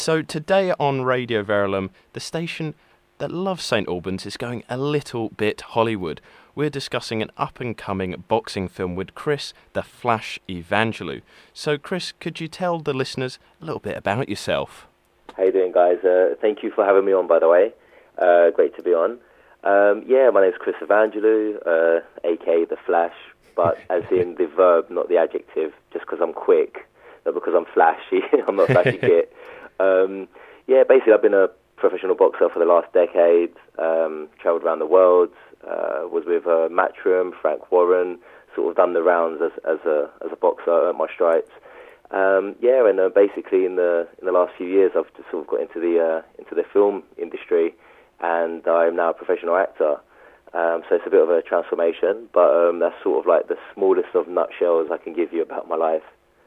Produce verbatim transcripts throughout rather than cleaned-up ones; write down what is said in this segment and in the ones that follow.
So today on Radio Verulam, the station that loves Saint Albans is going a little bit Hollywood. We're discussing an up-and-coming boxing film with Chris the Flash Evangelou. So Chris, could you tell the listeners a little bit about yourself? How you doing, guys? Uh, thank you for having me on, by the way. Uh, great to be on. Um, yeah, my name's Chris Evangelou, uh, a k a. The Flash, but as in the verb, not the adjective, just because I'm quick, not because I'm flashy. I'm not a flashy kid. Um, yeah, basically I've been a professional boxer for the last decade, um, travelled around the world, uh, was with uh, Matchroom, Frank Warren, sort of done the rounds as, as a as a boxer, earned my stripes. Um, yeah, and uh, basically in the in the last few years I've just sort of got into the uh, into the film industry, and I'm now a professional actor. Um, so it's a bit of a transformation, but um, that's sort of like the smallest of nutshells I can give you about my life.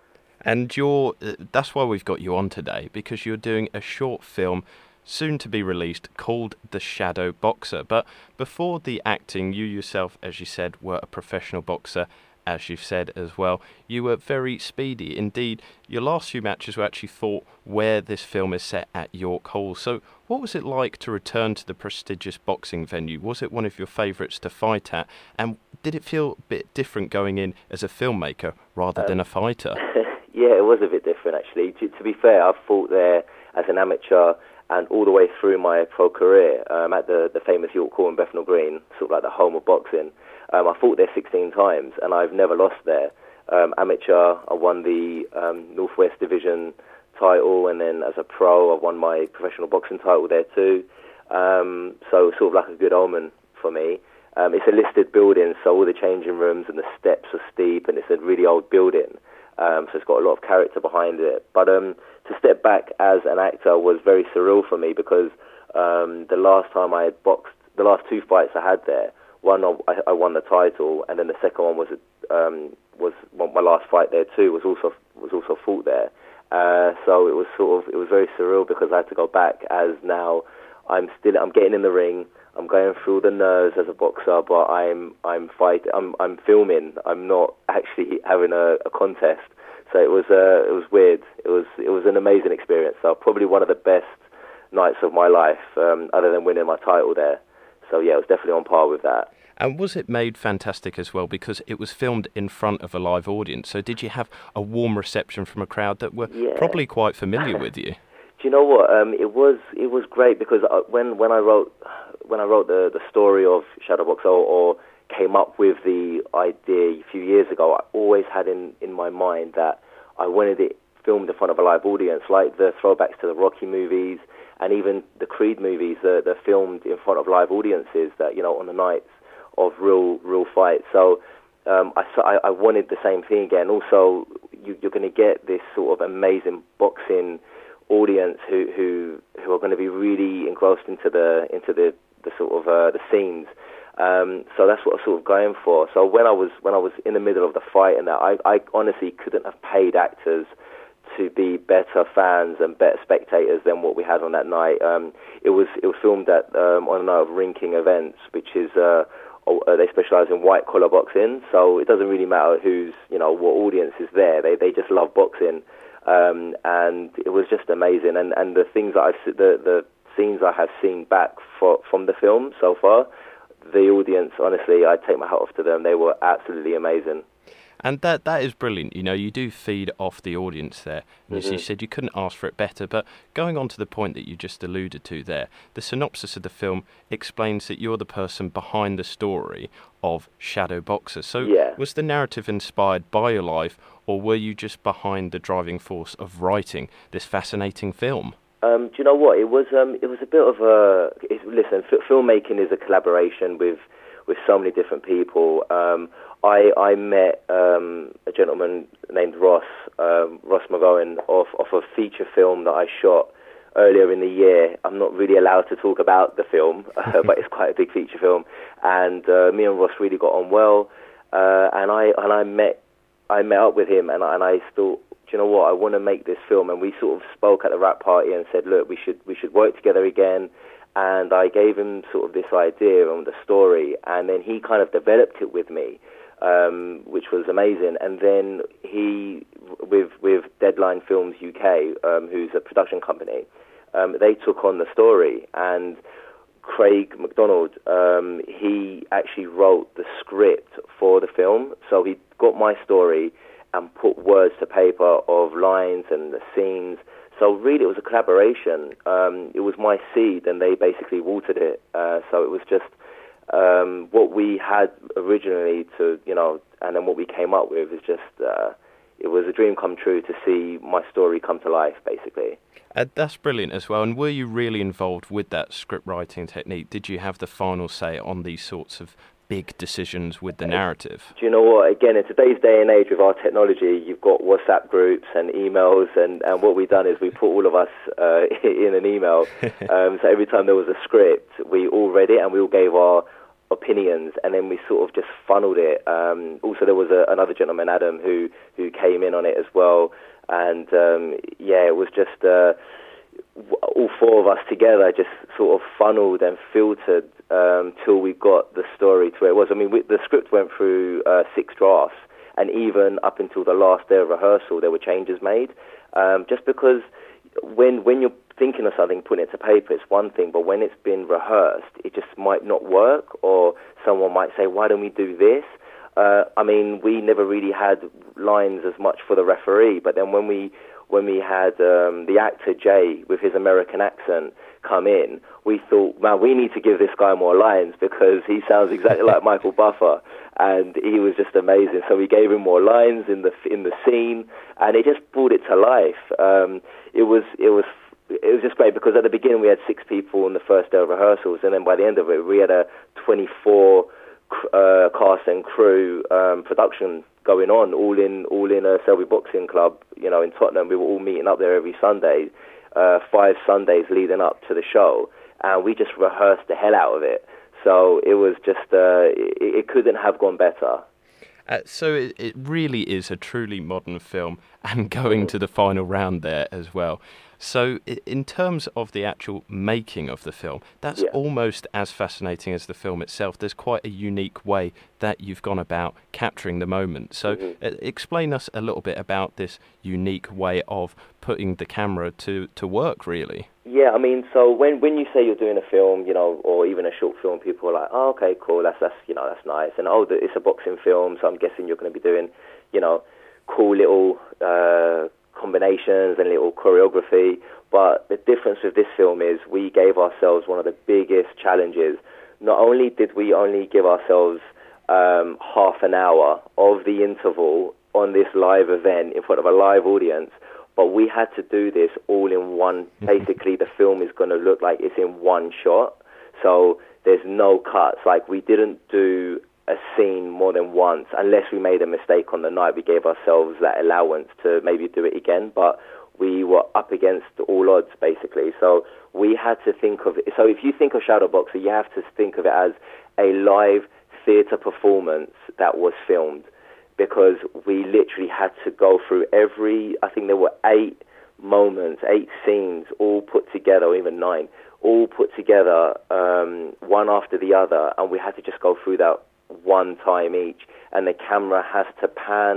And you're, uh, that's why we've got you on today, because you're doing a short film soon to be released called The Shadow Boxer. But before the acting, you yourself, as you said, were a professional boxer, as you've said as well. You were very speedy. Indeed, your last few matches were actually fought where this film is set at York Hall. So what was it like to return to the prestigious boxing venue? Was it one of your favourites to fight at? And did it feel a bit different going in as a filmmaker rather um, than a fighter? Yeah, it was a bit different, actually. To, to be fair, I've fought there as an amateur and all the way through my pro career um, at the, the famous York Hall in Bethnal Green, sort of like the home of boxing. Um, I fought there sixteen times, and I've never lost there. Um, amateur, I won the um, Northwest Division title, and then as a pro, I won my professional boxing title there too. Um, so sort of like a good omen for me. Um, it's a listed building, so all the changing rooms and the steps are steep, and it's a really old building. Um, so it's got a lot of character behind it. But um, to step back as an actor was very surreal for me, because um, the last time I had boxed, the last two fights I had there, one I, I won the title, and then the second one was um, was my last fight there too. Was also was also fought there. Uh, so it was sort of it was very surreal, because I had to go back as now I'm still I'm getting in the ring. I'm going through the nerves as a boxer, but I'm I'm fighting. I'm I'm filming. I'm not actually having a, a contest. So it was uh, it was weird. It was it was an amazing experience. So probably one of the best nights of my life, um, other than winning my title there. So yeah, it was definitely on par with that. And was it made fantastic as well, because it was filmed in front of a live audience? So did you have a warm reception from a crowd that were yeah. probably quite familiar with you? Do you know what? Um, it was it was great, because when when I wrote when I wrote the, the story of Shadow Boxer, or, or came up with the idea a few years ago, I always had in, in my mind that I wanted it filmed in front of a live audience, like the throwbacks to the Rocky movies and even the Creed movies. They're, they're filmed in front of live audiences, that, you know, on the nights of real real fights. So um, I, I wanted the same thing again. Also, you, you're going to get this sort of amazing boxing audience who who who are going to be really engrossed into the into the, the sort of uh, the scenes. Um, so that's what I was sort of going for. So when I was when I was in the middle of the fight and that, I, I honestly couldn't have paid actors to be better fans and better spectators than what we had on that night. Um, it was it was filmed at um, on a night of Ring King Events, which is uh, uh, they specialise in white collar boxing. So it doesn't really matter who's you know what audience is there. They they just love boxing. Um, and it was just amazing, and, and the things that I've the the scenes I have seen back for, from the film so far, the audience, honestly, I take my hat off to them. They were absolutely amazing. And that that is brilliant. You know, you do feed off the audience there. And as mm-hmm. you said, you couldn't ask for it better. But going on to the point that you just alluded to there, the synopsis of the film explains that you're the person behind the story of Shadow Boxer. So yeah. was the narrative inspired by your life, or were you just behind the driving force of writing this fascinating film? Um, do you know what? It was um, it was a bit of a... It, listen, f- filmmaking is a collaboration with, with so many different people. Um, I, I met um, a gentleman named Ross, um, Ross McGowan, off, off a feature film that I shot earlier in the year. I'm not really allowed to talk about the film, uh, but it's quite a big feature film. And uh, me and Ross really got on well. Uh, and I and I met I met up with him, and I, and I thought, do you know what? I want to make this film. And we sort of spoke at the wrap party and said, look, we should we should work together again. And I gave him sort of this idea on the story, and then he kind of developed it with me. um, which was amazing. And then he, with with Deadline Films U K, um, who's a production company, um, they took on the story. And Craig McDonald, um, he actually wrote the script for the film. So he got my story and put words to paper of lines and the scenes. So really it was a collaboration. Um, it was my seed and they basically watered it. Uh, so it was just um, what we had originally to, you know, and then what we came up with is just, uh, it was a dream come true to see my story come to life, basically. Uh, that's brilliant as well. And were you really involved with that script writing technique? Did you have the final say on these sorts of big decisions with the narrative? Do you know what? Again, in today's day and age with our technology, you've got WhatsApp groups and emails, and, and what we've done is we put all of us uh, in an email. um, so every time there was a script, we all read it and we all gave our opinions, and then we sort of just funneled it. Um, also, there was a, another gentleman, Adam, who, who came in on it as well. And um, yeah, it was just uh, all four of us together just sort of funneled and filtered um, till we got the story to where it was. I mean, we, the script went through uh, six drafts, and even up until the last day of rehearsal, there were changes made. Um, just because when when you're thinking of something, putting it to paper, it's one thing, but when it's been rehearsed, it just might not work, or someone might say, why don't we do this? Uh, I mean, we never really had lines as much for the referee, but then when we when we had um, the actor Jay with his American accent come in, we thought, man, we need to give this guy more lines because he sounds exactly like Michael Buffer, and he was just amazing. So we gave him more lines in the in the scene, and it just brought it to life. Um, it was it was. It was just great because at the beginning we had six people in the first day of rehearsals, and then by the end of it we had a twenty-four uh, cast and crew um, production going on, all in all in a Selby Boxing Club, you know, in Tottenham. We were all meeting up there every Sunday, uh, five Sundays leading up to the show, and we just rehearsed the hell out of it. So it was just, uh, it, it couldn't have gone better. Uh, so it, it really is a truly modern film, and going to the final round there as well. So in terms of the actual making of the film, that's yeah. almost as fascinating as the film itself. There's quite a unique way that you've gone about capturing the moment. So mm-hmm. uh, explain us a little bit about this unique way of putting the camera to, to work, really. Yeah, I mean, so when, when you say you're doing a film, you know, or even a short film, people are like, oh, okay, cool, that's, that's you know, that's nice. And, oh, it's a boxing film, so I'm guessing you're going to be doing, you know, cool little uh, combinations and little choreography. But the difference with this film is we gave ourselves one of the biggest challenges. Not only did we only give ourselves um, half an hour of the interval on this live event in front of a live audience, but we had to do this all in one. Basically, the film is going to look like it's in one shot. So there's no cuts. Like, we didn't do a scene more than once. Unless we made a mistake on the night, we gave ourselves that allowance to maybe do it again. But we were up against all odds, basically. So we had to think of it. So if you think of Shadowboxer, you have to think of it as a live theatre performance that was filmed. Because we literally had to go through every, I think there were eight moments, eight scenes, all put together, or even nine, all put together, um, one after the other, and we had to just go through that one time each. And the camera has to pan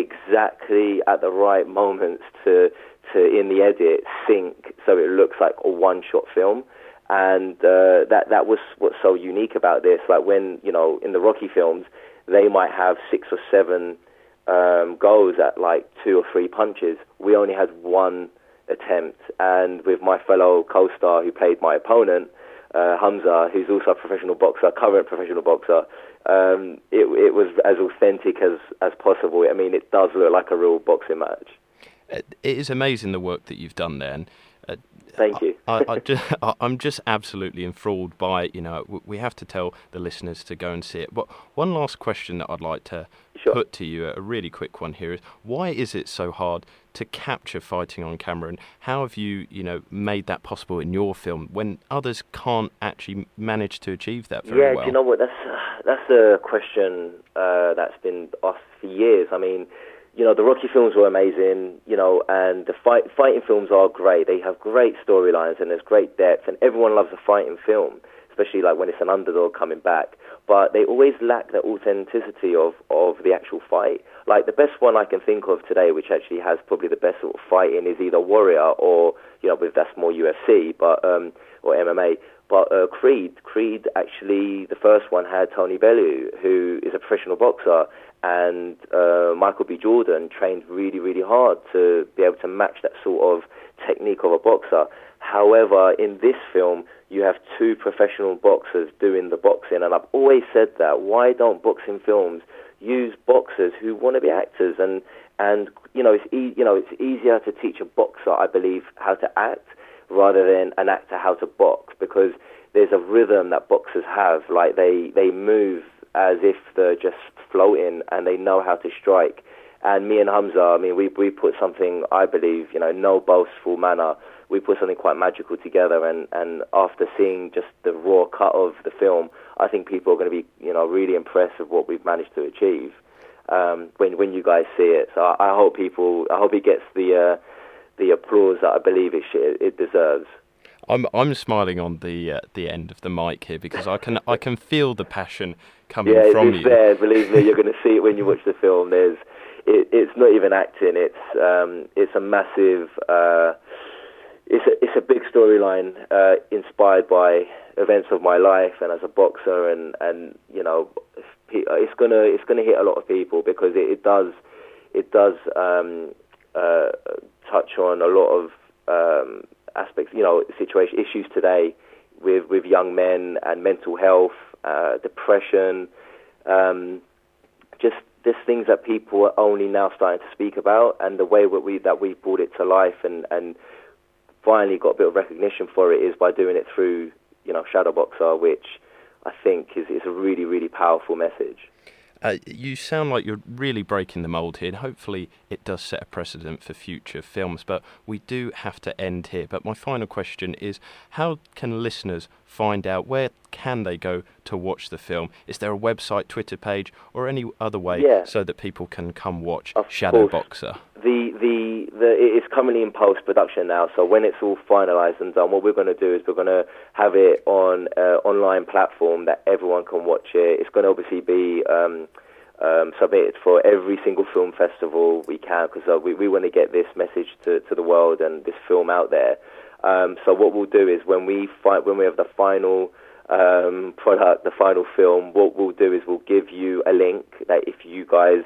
exactly at the right moments to, to in the edit, sync, so it looks like a one-shot film. And uh, that, that was what's so unique about this. Like when, you know, in the Rocky films, they might have six or seven um, goes at like two or three punches. We only had one attempt. And with my fellow co-star who played my opponent, uh, Hamza, who's also a professional boxer, current professional boxer, um, it, it was as authentic as, as possible. I mean, it does look like a real boxing match. It is amazing the work that you've done there. And, uh, Thank you. I, I just, I'm just absolutely enthralled by it. You know, we have to tell the listeners to go and see it. But one last question that I'd like to sure. put to you, a really quick one here, is why is it so hard to capture fighting on camera, and how have you, you know, made that possible in your film when others can't actually manage to achieve that very yeah, well? Yeah, do you know what? That's that's a question uh, that's been asked for years. I mean, you know, the Rocky films were amazing, you know, and the fight, fighting films are great. They have great storylines and there's great depth, and everyone loves a fighting film, especially like when it's an underdog coming back. but they always lack the authenticity of, of the actual fight. Like, the best one I can think of today, which actually has probably the best sort of fighting, is either Warrior or, you know, with that's more U F C, but um, or M M A. But uh, Creed, Creed actually, the first one had Tony Bellew, who is a professional boxer, and uh, Michael B. Jordan trained really, really hard to be able to match that sort of technique of a boxer. However, in this film, you have two professional boxers doing the boxing, and I've always said that. Why don't boxing films use boxers who want to be actors? And and you know, it's e- you know, it's easier to teach a boxer, I believe, how to act rather than an actor how to box, because there's a rhythm that boxers have. Like, they they move as if they're just floating, and they know how to strike. And me and Hamza, I mean, we we put something, I believe, you know, no boastful manner, we put something quite magical together. And, and after seeing just the raw cut of the film, I think people are going to be, you know, really impressed with what we've managed to achieve um, when when you guys see it. So I, I hope people, I hope it gets the uh, the applause that I believe it sh- it deserves. I'm I'm smiling on the uh, the end of the mic here, because I can I can feel the passion coming yeah, from it's you. There. Believe me, you're going to see it when you watch the film. There's, it, it's not even acting. It's um, it's a massive, uh, it's a it's a big storyline uh, inspired by events of my life and as a boxer, and, and you know, it's gonna it's gonna hit a lot of people, because it, it does it does um, uh, touch on a lot of um, aspects, you know, situation issues today with with young men and mental health, uh, depression, um, just just things that people are only now starting to speak about, and the way that we that we brought it to life and, and finally got a bit of recognition for it is by doing it through, you know, Shadow Boxer, which I think is is a really really powerful message. Uh, you sound like you're really breaking the mould here, and hopefully it does set a precedent for future films, but we do have to end here. But my final question is, how can listeners find out, where can they go to watch the film? Is there a website, Twitter page, or any other way yeah. so that people can come watch of Shadow course. Boxer? The, the, the, it's currently in post-production now, so when it's all finalised and done, what we're going to do is we're going to have it on an online platform that everyone can watch it. It's going to obviously be um, um, submitted for every single film festival we can, because uh, we, we want to get this message to, to the world and this film out there. Um, so what we'll do is when we fi- when we have the final um, product, the final film, what we'll do is we'll give you a link that if you guys...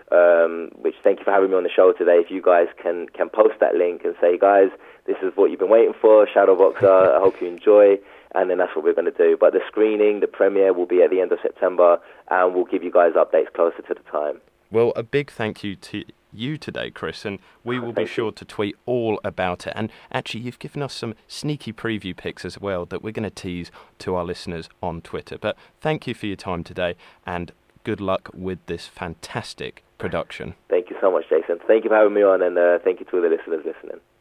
Um, which thank you for having me on the show today. If you guys can, can post that link and say, guys, this is what you've been waiting for, Shadow Boxer, I hope you enjoy, and then that's what we're going to do. But the screening, the premiere will be at the end of September, and we'll give you guys updates closer to the time. Well, a big thank you to you today, Chris, and we will be sure to tweet all about it. And actually, you've given us some sneaky preview pics as well that we're going to tease to our listeners on Twitter. But thank you for your time today, and good luck with this fantastic production. Thank you so much, Jason. Thank you for having me on, and uh, thank you to all the listeners listening.